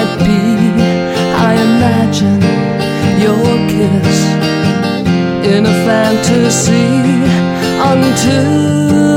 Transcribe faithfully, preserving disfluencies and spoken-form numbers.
be. I imagine your kiss in a fantasy until